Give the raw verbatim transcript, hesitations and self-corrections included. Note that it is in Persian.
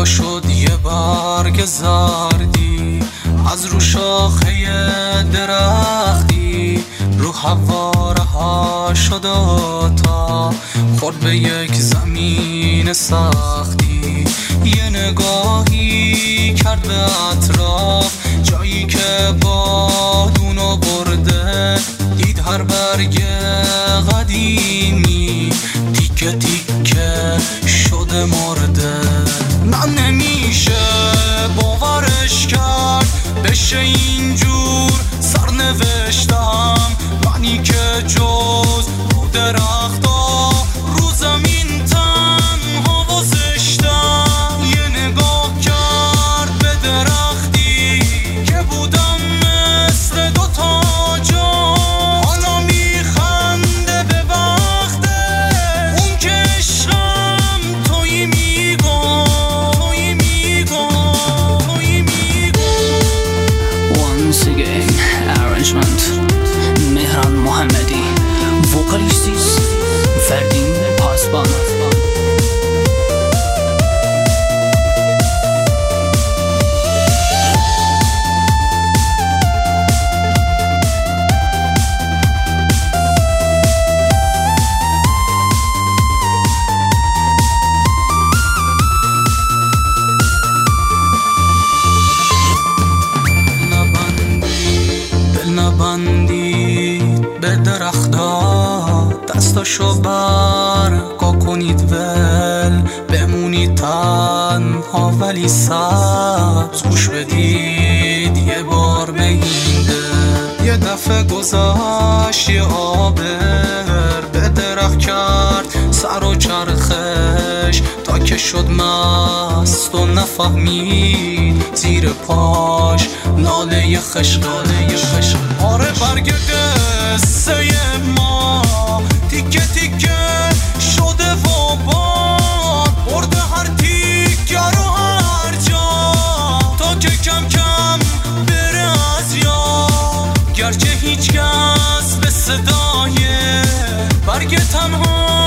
شد یه برگ زردی از رو شاخه درختی، رو هوا رها شد تا خورد به یک زمین سختی. یه نگاهی کرد به اطراف، جایی که بادونو برده، دید هر برگ قدیمی تیکه تیکه شده مرده. من نمیشه باورش کرد بشه اینجور سرنوشتم، منی که جز رو درختا رو زمین تنها و زشتم. یه نگاه کرد به درختی که بودم مثل دوتا جان، حالا میخنده به وقته اون که عشقم تویی میگم تویی میگم تویی میگم. Once again arrangement مهران محمدی، وکالیستیست فردین پاسبان. نبندید به درختا، دستاشو برگا کنید ول، بمونید تنها ولی سبز. گوش بدید یه بار به این دل، یه دفعه گذشت یه آبر به درخت کرد سر و چرخش، تا که شد مست و نفهمید زیر پاش ناله خشق ناله خشق. آره برگ قصه ما تیکه تیکه شده و باد برده هر تیکه رو هر جا، تا که کم کم بره از یاد، گرچه هیچ کس به صدای برگ تنها